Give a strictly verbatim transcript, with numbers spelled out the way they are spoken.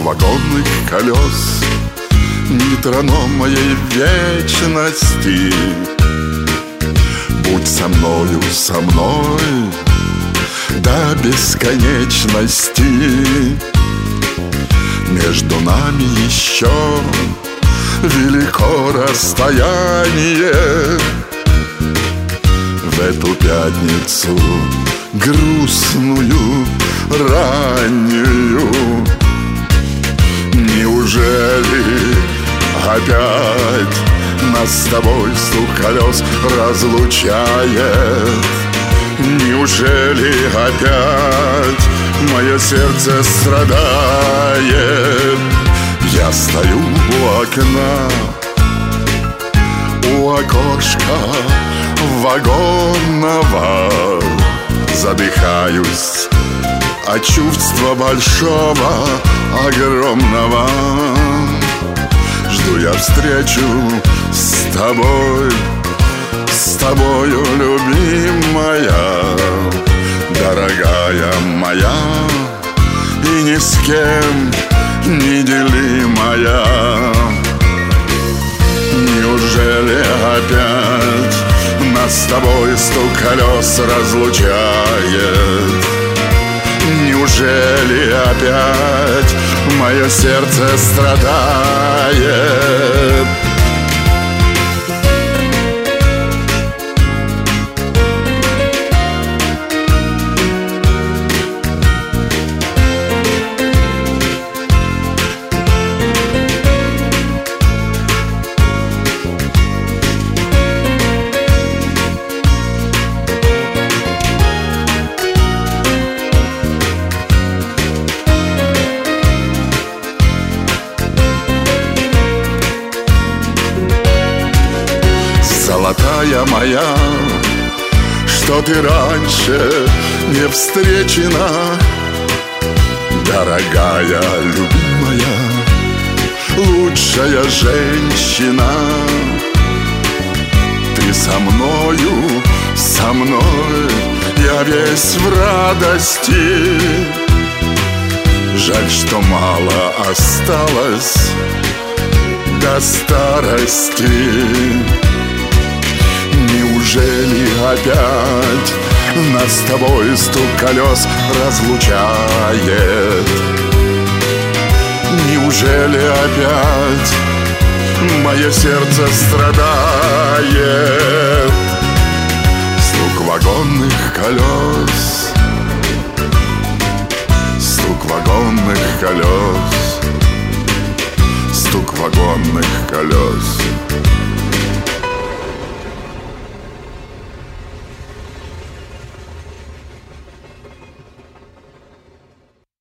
вагонных колес, метроном моей вечности. Будь со мною, со мной до бесконечности. Между нами еще велико расстояние. В эту пятницу грустную, раннюю, неужели опять нас с тобой стук колес разлучает? Неужели опять мое сердце страдает? Я стою у окна, у окошка вагонного, задыхаюсь от чувства большого, огромного. Жду я встречу с тобой, с тобою, любимая, дорогая моя, и ни с кем неделимая. Неужели опять нас с тобой стук колес разлучает? Неужели опять мое сердце страдает? Золотая моя, что ты раньше не встречена, дорогая, любимая, лучшая женщина. Ты со мною, со мной, я весь в радости. Жаль, что мало осталось до старости. Неужели опять нас с тобой стук колес разлучает? Неужели опять мое сердце страдает? Стук вагонных колес, стук вагонных колес, стук вагонных колес.